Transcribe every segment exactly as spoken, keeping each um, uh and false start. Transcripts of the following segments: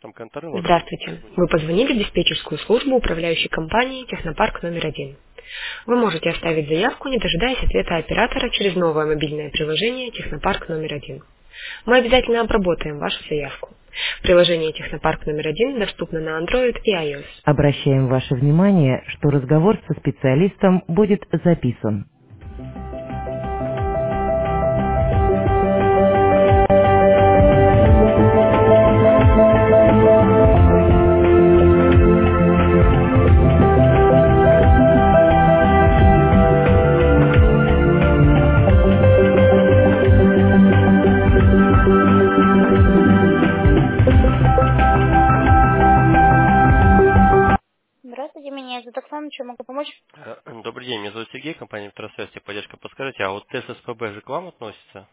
Там контролер. Здравствуйте. Вы позвонили в диспетчерскую службу управляющей компании «Технопарк номер один». Вы можете оставить заявку, не дожидаясь ответа оператора через новое мобильное приложение «Технопарк номер один». Мы обязательно обработаем вашу заявку. Приложение «Технопарк номер один» доступно на Android и iOS. Обращаем ваше внимание, что разговор со специалистом будет записан. Здравствуйте, меня зовут Оксана, чем могу помочь? Э, Добрый день, меня зовут Сергей, компания «Метросвязь», поддержка. Подскажите, а вот ТССПБ же к вам относится?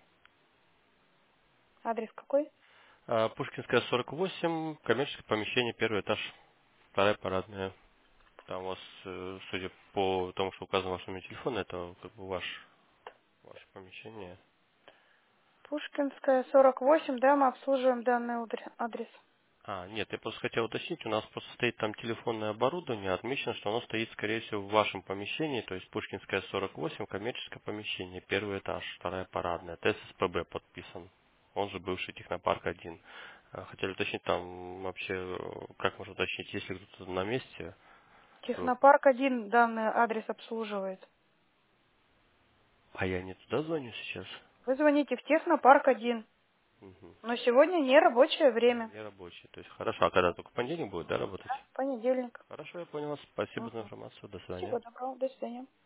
Адрес какой? А, Пушкинская, сорок восемь, коммерческое помещение, первый этаж, вторая парадная. Там у вас, э, судя по тому, что указано в вашем номере телефона, это как бы ваш, ваше помещение. Пушкинская, сорок восемь, да, мы обслуживаем данный удр- адрес. А, нет, я просто хотел уточнить, у нас просто стоит там телефонное оборудование, отмечено, что оно стоит, скорее всего, в вашем помещении, то есть Пушкинская, сорок восемь, коммерческое помещение, первый этаж, вторая парадная, ТССПБ подписан, он же бывший Технопарк один. А, хотели уточнить там вообще, э, как можно уточнить, если кто-то на месте, то... Технопарк один данный адрес обслуживает. А я не туда звоню сейчас? Вы звоните в Технопарк один, Мгм. но сегодня не рабочее А, время. не рабочий, то есть хорошо, а когда только в понедельник будет, да, работать? Понедельник. Хорошо, я понял, спасибо за Мгм. информацию, до свидания. Всего доброго, до свидания.